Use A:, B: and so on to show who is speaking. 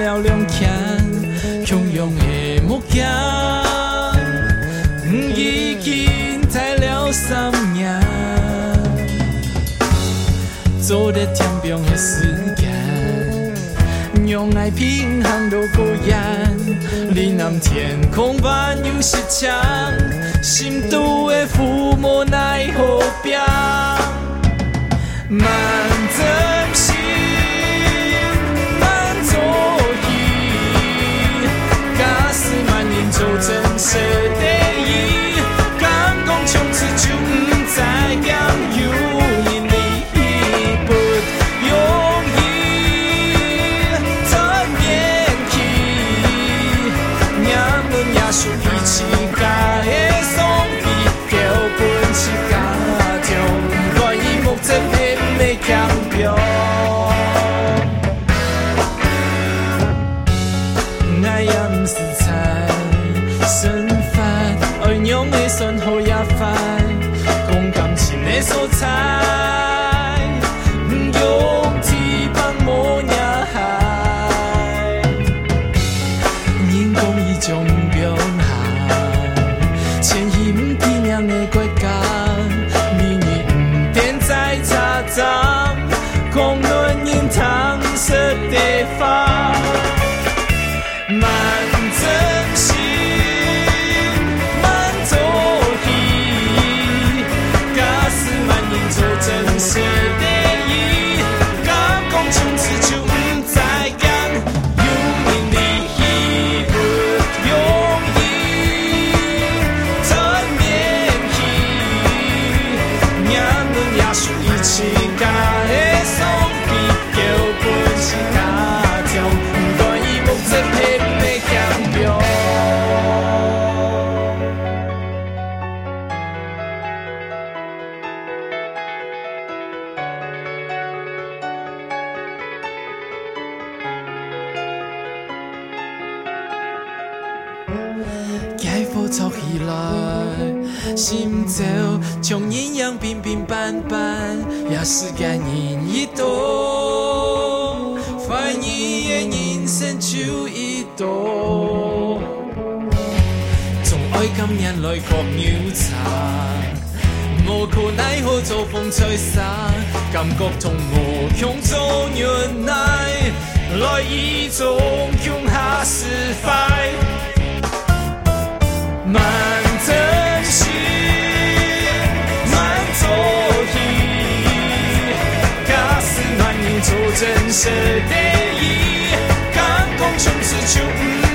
A: 了两件强勇的木匠，已经待了3年，做得天平的时间，用爱平衡都过眼，你南天空般有时强，心度的父母奈何边，慢珍惜。做真实第一，敢讲从此就不再讲有因你不容易，这年纪，娘们也属一起家的丧礼，叫本是家中，不管伊目前的没强标，爱也不是菜。身份，爱用的顺好也快，讲感情的所在，用翅膀摸也海，人讲伊种病害，千亿不体面的国家，明日不点再查账，公论人淌色地方，慢珍惜。做真实第一，敢讲从此就不再讲，有因你不容易，这年纪，娘们也属一起家的丧礼，叫本是家中，不管伊目前的没强标。解火吵起来，心照像阴阳平平淡淡，也是间人一度，反义的人生就一度，从爱今年来各扭擦，无可奈何做风吹散，感觉同无强做原来，来一种强下失败。慢珍惜，慢做戏，假使慢人做真实第一，敢讲从此就不。